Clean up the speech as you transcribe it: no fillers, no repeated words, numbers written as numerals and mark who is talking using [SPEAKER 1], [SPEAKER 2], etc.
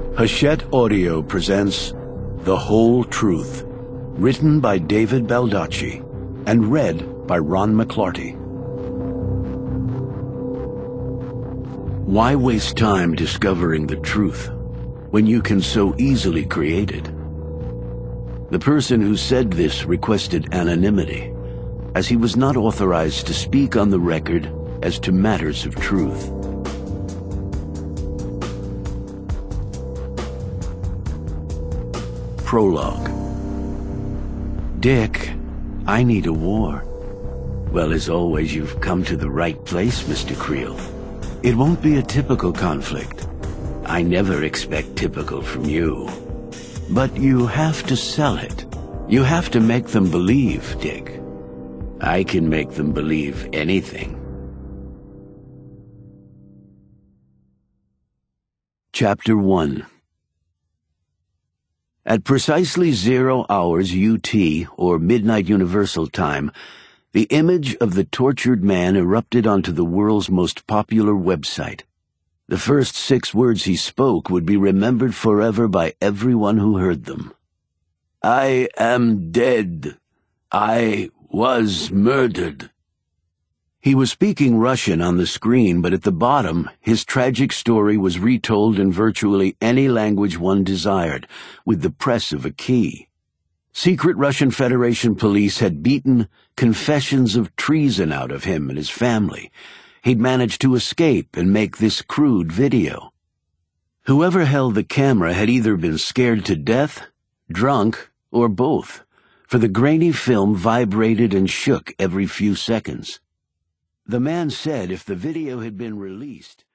[SPEAKER 1] Hachette Audio presents The Whole Truth, written by David Baldacci and read by Ron McClarty. Why waste time discovering the truth when you can so easily create it? The person who said this requested anonymity, as he was not authorized to speak on the record as to matters of truth. Prologue. Dick, I need a war. Well, as always, you've come to the right place, Mr. Creel. It won't be a typical conflict. I never expect typical from you. But you have to sell it. You have to make them believe, Dick. I can make them believe anything. Chapter 1. At precisely 0 hours UT, or Midnight Universal Time, the image of the tortured man erupted onto the world's most popular website. The first 6 words he spoke would be remembered forever by everyone who heard them. I am dead. I was murdered. He was speaking Russian on the screen, but at the bottom, his tragic story was retold in virtually any language one desired, with the press of a key. Secret Russian Federation police had beaten confessions of treason out of him and his family. He'd managed to escape and make this crude video. Whoever held the camera had either been scared to death, drunk, or both, for the grainy film vibrated and shook every few seconds. The man said if the video had been released,